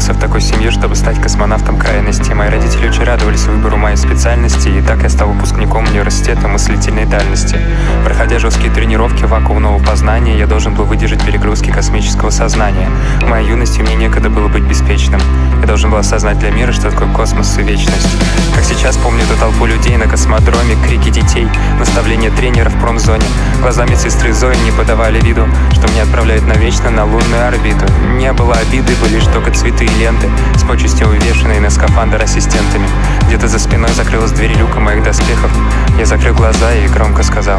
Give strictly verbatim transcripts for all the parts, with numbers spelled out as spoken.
родился в такой семье, чтобы стать космонавтом крайности. Мои родители очень радовались выбору моей специальности, и так я стал выпускником университета мыслительной дальности. Проходя жесткие тренировки вакуумного познания, я должен был выдержать перегрузки космического сознания. В моей юности мне некогда было быть беспечным. Я должен был осознать для мира, что такое космос и вечность. Как сейчас помню эту толпу людей на космодроме, крики детей, наставления тренера в промзоне. Глаза медсестры Зои не подавали виду, что меня отправляют навечно на лунную орбиту. Не было обиды, были лишь только цветы и ленты, с почестью увешанные на скафандр ассистентами. Где-то за спиной закрылась дверь люка моих доспехов. Я закрыл глаза и громко сказал: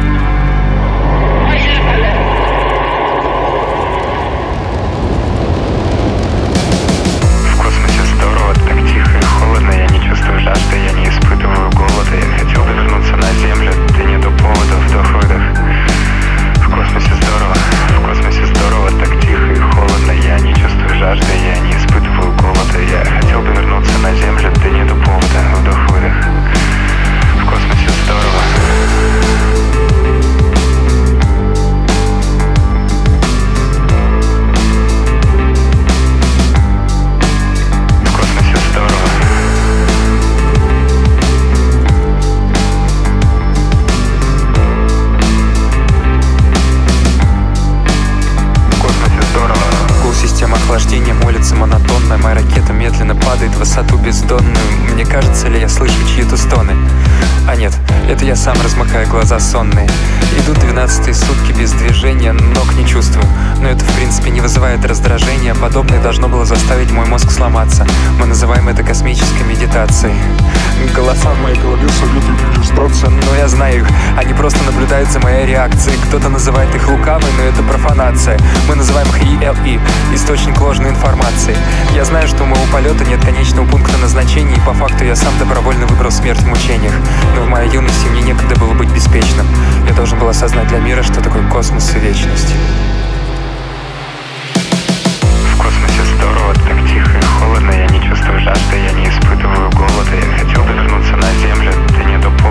жажды, я не испытываю голода. Я хотел бы вернуться на землю, да не до повода, вдох-выдох. В космосе здорово, в космосе здорово, так тихо и холодно. Я не чувствую жажды, я не испытываю голода. Я хотел бы вернуться на землю, да не до повода, вдох-выдох. В космосе здорово. Охлаждение молится монотонно, моя ракета медленно падает в высоту бездонную. Мне кажется ли, я слышу чьи-то стоны? А нет, это я сам размыкаю глаза сонные. Идут двенадцатые сутки без движения, ног не чувствую. Но это в принципе не вызывает раздражения. Подобное должно было заставить мой мозг сломаться. Мы называем это космической медитацией. Голоса в моей голове советуют регистрацию, но я знаю их. Они просто наблюдают за моей реакцией. Кто-то называет их лукавой, но это профанация. Мы называем их и эл и, источник ложной информации. Я знаю, что у моего полета нет конечного пункта назначения, и по факту я сам добровольно выбрал смерть в мучениях. Но в моей юности мне некогда было быть беспечным. Я должен был осознать для мира, что такое космос и вечность. В космосе здорово, так тихо и холодно. Я не чувствую жажды, я не испытываю голода. Я хотел бы вернуться на землю, да не до